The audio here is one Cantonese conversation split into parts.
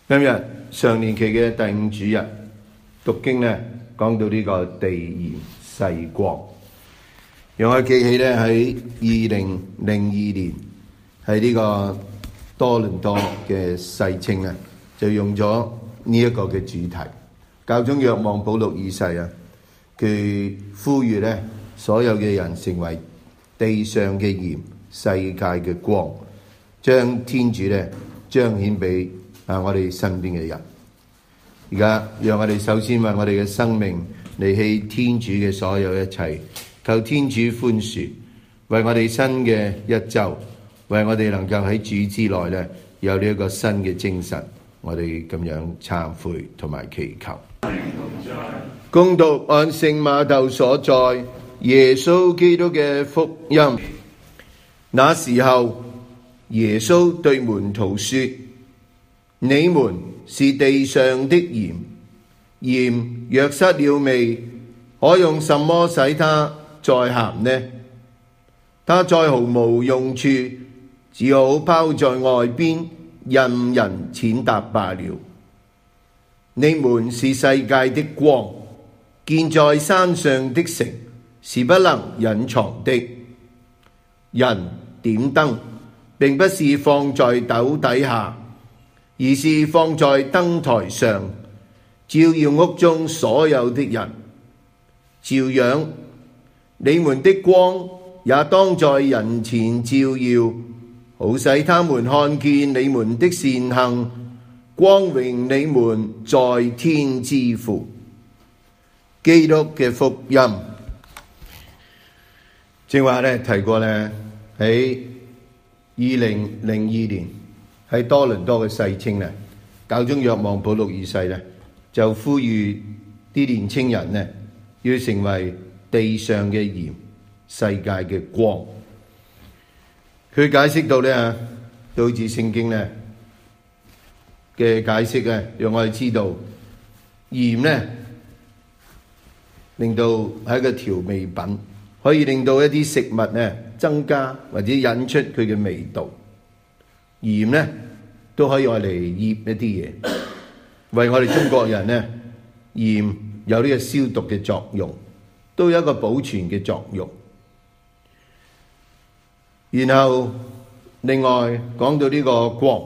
今日上年期嘅第五主日讀經呢，講到呢個地鹽世光，讓我記起呢喺2002年喺呢個多倫多嘅世青呢，就用咗呢一個嘅主題。教宗若望保祿二世啊，佢呼籲呢所有嘅人成為地上嘅鹽，世界嘅光，將天主呢彰顯俾我哋身邊嘅人。而家讓我哋首先為我哋嘅生命離棄天主嘅所有一切，求天主寬恕，為我哋新嘅一周，為我哋能夠喺主之內呢有呢一個新嘅精神，我哋咁樣懺悔同埋祈求。恭讀按聖瑪竇所載耶穌基督嘅福音。那時候，耶穌對門徒說：你們是地上的鹽，鹽若失了味，可用什麼使它再鹹呢？它再毫無用處，只好拋在外邊，任人踐踏罷了。你們是世界的光，建在山上的城是不能隱藏的。人點燈，並不是放在斗底下，而是放在燈臺上，照耀屋中所有的人。照樣，你們的光也當在人前照耀，好使他們看見你們的善行，光榮你們在天之父。基督嘅福音。正話咧提過咧，喺2002年喺多倫多嘅世青咧，教宗若望保祿二世咧就呼籲啲年青人咧要成為地上嘅鹽，世界嘅光。佢解釋到咧導致聖經咧嘅解釋咧，讓我哋知道鹽咧令到係一個調味品，可以令到一啲食物咧增加或者引出佢嘅味道。鹽咧都可以用嚟醃一啲嘢，為我哋中國人咧，鹽有呢個消毒嘅作用，都有一個保存嘅作用。然後另外講到呢個光，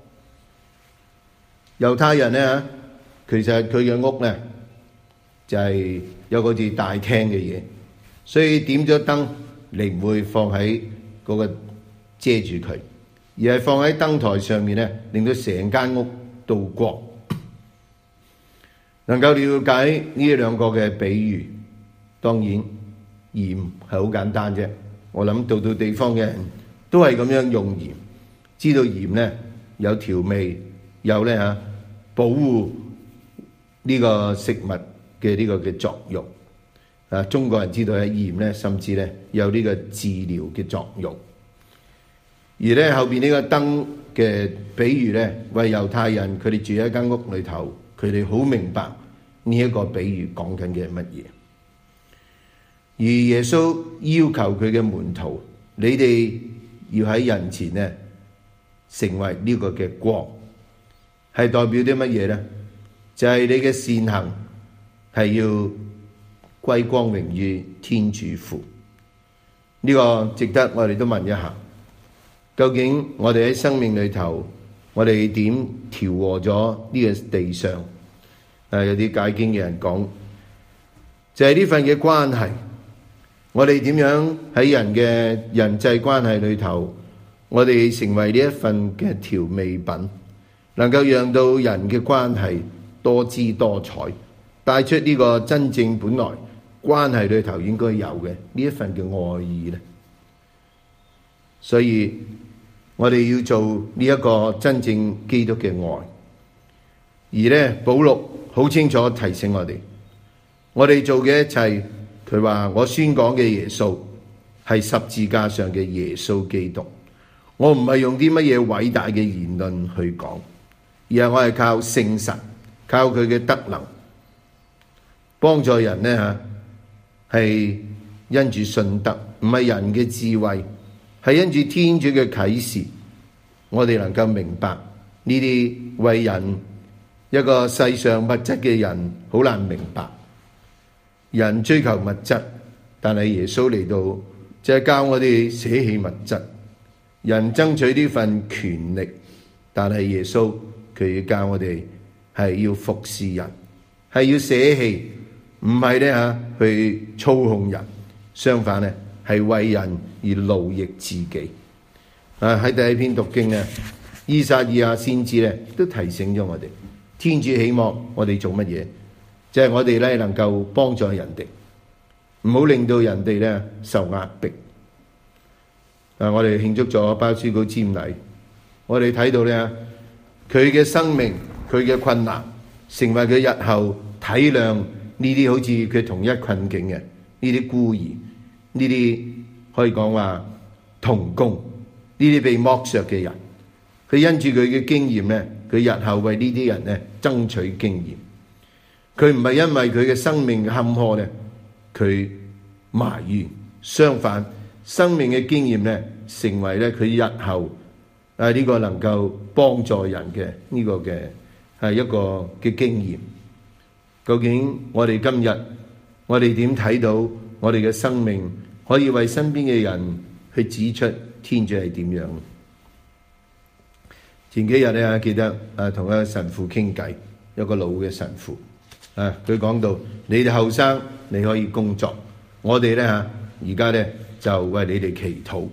猶太人咧，其實佢嘅屋咧就係有個似大廳嘅嘢，所以點咗燈，你唔會放喺嗰個遮住佢，而係放喺燈台上面咧，令到成間屋都光。能夠了解呢兩個嘅比喻，當然鹽係好簡單啫。我諗到地方嘅人都係咁樣用鹽，知道鹽咧有調味，有咧保護呢個食物嘅呢個嘅作用。中國人知道鹽咧，甚至咧有呢個治療嘅作用。而咧後邊呢個燈嘅比喻咧，為猶太人佢哋住喺間屋裏頭，佢哋好明白呢一個比喻講緊嘅係乜嘢。而耶穌要求佢嘅門徒，你哋要喺人前咧成為呢個嘅光，係代表啲乜嘢咧？就係你嘅善行係要歸光榮於天主父。呢個值得我哋都問一下，究竟我哋喺生命裏頭，我哋點調和咗呢個地上？有啲解經嘅人講，就係呢份嘅關係，我哋點樣喺人嘅人際關係裏頭，我哋成為呢一份嘅調味品，能夠讓到人嘅關係多姿多彩，帶出呢個真正本來關係裏頭應該有嘅呢一份嘅愛意咧。所以我哋要做呢一個真正基督嘅愛。而咧保祿好清楚提醒我哋做嘅一切，佢話我宣講嘅耶穌係十字架上嘅耶穌基督。我唔係用啲乜嘢偉大嘅言論去講，而係我係靠聖神，靠佢嘅德能幫助人呢係因住信德，唔係人嘅智慧，係因住天主嘅啟示，我哋能夠明白呢啲為人一個世上物質嘅人好難明白，人追求物質，但係耶穌嚟到就係教我哋捨棄物質。人爭取呢份權力，但係耶穌佢要教我哋係要服侍人，係要捨棄，唔係咧去操控人，相反咧係為人而勞役自己。喺第一篇讀經咧，以賽亞先知咧都提醒咗我哋，天主希望我哋做乜嘢？就係我哋咧能夠幫助人哋，唔好令到人哋咧受壓迫。我哋慶祝咗鮑思高瞻禮，我哋睇到咧佢嘅生命，佢嘅困難，成為佢日後體諒呢啲好似佢同一困境嘅呢啲孤兒，呢啲可以講話童工，呢啲被剝削嘅人。佢因住佢嘅經驗咧，佢日後為呢啲人咧爭取經驗。佢唔係因為佢嘅生命嘅坎坷咧，佢埋怨，相反，生命嘅經驗咧，成為咧佢日後呢個能夠幫助人嘅呢個嘅係一個嘅經驗。究竟我哋今日我哋點睇到我哋嘅生命可以為身邊嘅人去指出天主係點樣？前幾日咧記得同一個神父傾偈，一個老嘅神父佢講到：你哋後生你可以工作，我哋咧而家咧就為你哋祈禱。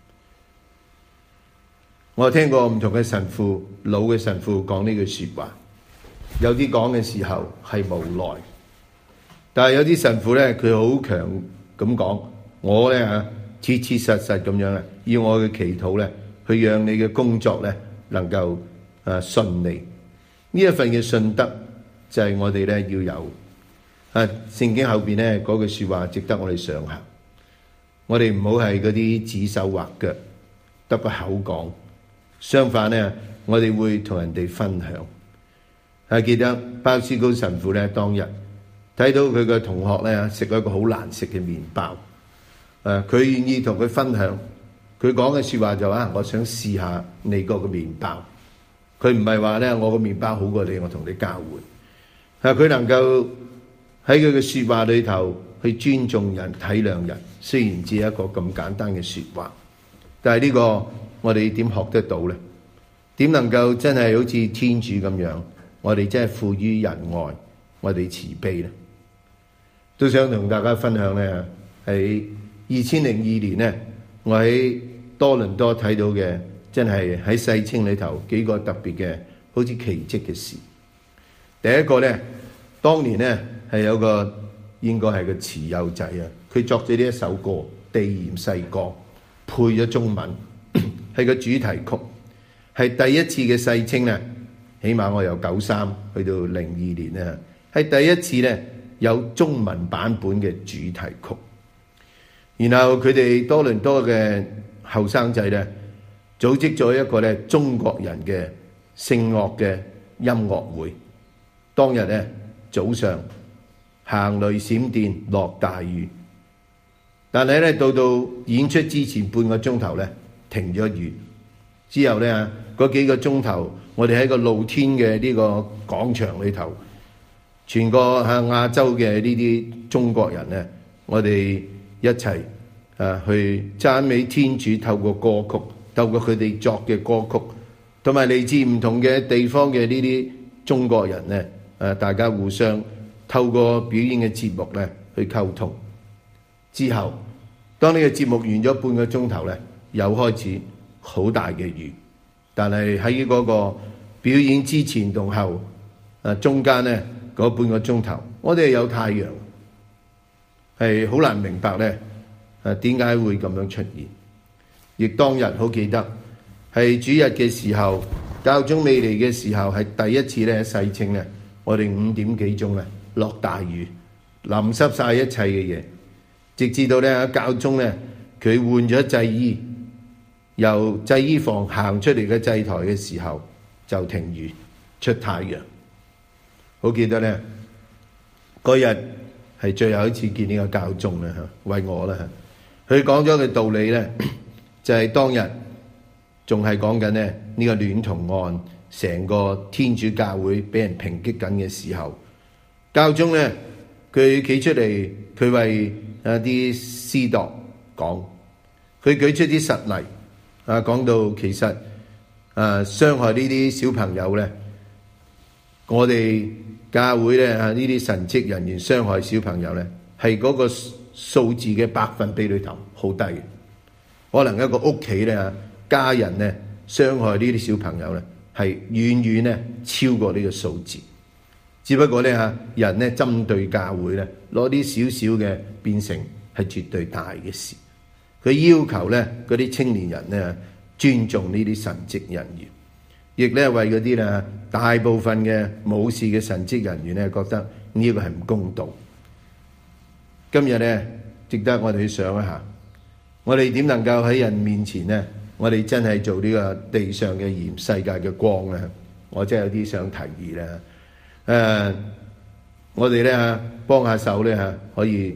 我聽過唔同嘅神父，老嘅神父講呢句說話，有啲講嘅時候係無奈，但係有啲神父咧佢好強咁講，我咧切切實實咁樣要我嘅祈禱咧，去讓你嘅工作咧能夠順利。呢一份嘅信德就係我哋咧要有。聖經後邊咧嗰句說話值得我哋想下，我哋唔好係嗰啲指手畫腳，得個口講。相反咧，我哋會同人哋分享。記得鮑思高神父咧當日睇到佢嘅同學咧食咗一個好難食嘅麵包，佢願意同佢分享。佢講嘅說話就話：我想試下你嗰個麵包。佢唔係話咧我個麵包好過你，我同你交換。佢能夠喺佢嘅說話裏頭去尊重人、體諒人，雖然只係一個咁簡單嘅說話，但係呢個我哋點學得到呢？點能夠真係好似天主咁樣？我哋真係富於仁愛，我哋慈悲呢？都想同大家分享呢，喺2002年呢，我喺多倫多睇到嘅，真係喺世青裏頭幾個特別嘅，好似奇蹟嘅事。第一個呢，當年呢係有個應該係個慈幼仔佢作咗呢一首歌《地鹽世歌》，配咗中文，係個主題曲，係第一次嘅世青呢，起碼我由93去到02年呢，係第一次呢有中文版本嘅主題曲。然後佢哋多倫多嘅後生仔呢，組織咗一個呢中國人嘅聖樂嘅音樂會。當日呢，早上行雷閃電落大雨，但係呢，到演出之前半個鐘頭呢，停咗雨。之後呢，嗰幾個鐘頭，我哋喺個露天嘅呢個廣場裏頭，全個亞洲嘅呢啲中國人呢，我哋一齊去讚美天主，透過歌曲，透過佢哋作嘅歌曲，同埋嚟自唔同嘅地方嘅呢啲中國人呢，大家互相透過表演嘅節目呢去溝通。之後，當呢個節目完咗半個鐘頭呢，又開始好大嘅雨。但係喺嗰個表演之前同後，中間呢嗰半個鐘頭，我哋有太陽，係好難明白呢點解會咁樣出現。亦當日好記得係主日嘅時候，教宗未嚟嘅時候，係第一次呢世青呢，我哋5點幾鐘呢落大雨，淋濕晒一切嘅嘢，直至到呢教宗呢，佢換咗祭衣，由祭衣房行出嚟嘅祭台嘅時候就停雨出太陽。好記得呢嗰日係最後一次見呢個教宗啦，為我啦，佢講咗嘅道理呢，就係當日仲係講緊呢個戀童案成個天主教會俾人抨擊緊嘅時候，教宗咧佢企出嚟，佢為一啲司鐸講，佢舉出啲實例講到其實傷害呢啲小朋友咧，我哋教會咧呢啲神職人員傷害小朋友咧，係嗰個數字嘅百分比裏頭好低嘅。可能一個屋企咧家人咧傷害呢啲小朋友咧，係遠遠咧超過呢個數字。只不過咧人咧針對教會咧，攞啲少少嘅變成係絕對大嘅事。佢要求咧嗰啲青年人咧尊重呢啲神職人員，亦咧為嗰啲咧大部分嘅冇事嘅神職人員咧覺得呢個係唔公道。今日咧值得我哋去想一下，我哋點能夠喺人面前咧，我哋真係做呢個地上嘅鹽、世界嘅光咧？我真係有啲想提議咧。我哋咧幫下手咧可以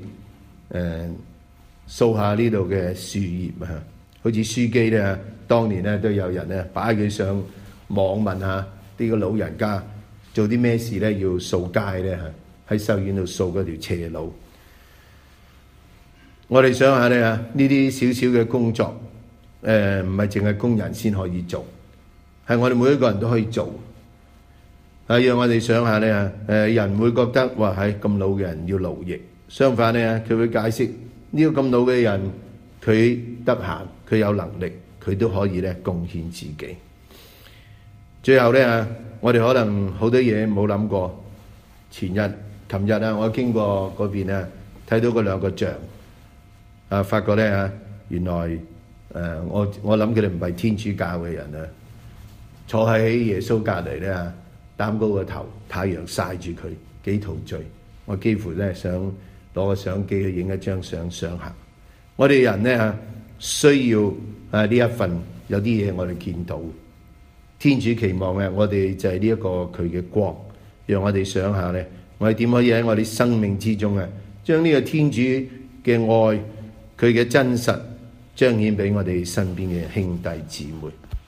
掃下呢度嘅樹葉啊，好似書記咧，當年咧都有人咧擺佢上網問下呢個老人家做啲咩事咧，要掃街咧喺修院度掃嗰條斜路。我哋想下咧呢啲少少嘅工作，唔係淨係工人先可以做，係我哋每一個人都可以做。讓我哋想下咧，人會覺得話係咁老嘅人要勞役，相反咧，佢會解釋呢個咁老嘅人，佢得閒，佢有能力，佢都可以咧貢獻自己。最後咧，我哋可能好多嘢冇諗過。琴日我經過嗰邊啊，睇到嗰兩個像，發覺咧原來我諗佢哋唔係天主教嘅人啊，坐喺耶穌隔離咧，擔高個頭，太陽曬住佢，幾陶醉。我幾乎咧想攞個相機去影一張相上下。我哋人咧需要呢一份，有啲嘢我哋見到。天主期望嘅，我哋就係呢一個佢嘅光，讓我哋想下咧，我哋點可以喺我哋生命之中將呢個天主嘅愛，佢嘅真實彰顯俾我哋身邊嘅兄弟姊妹。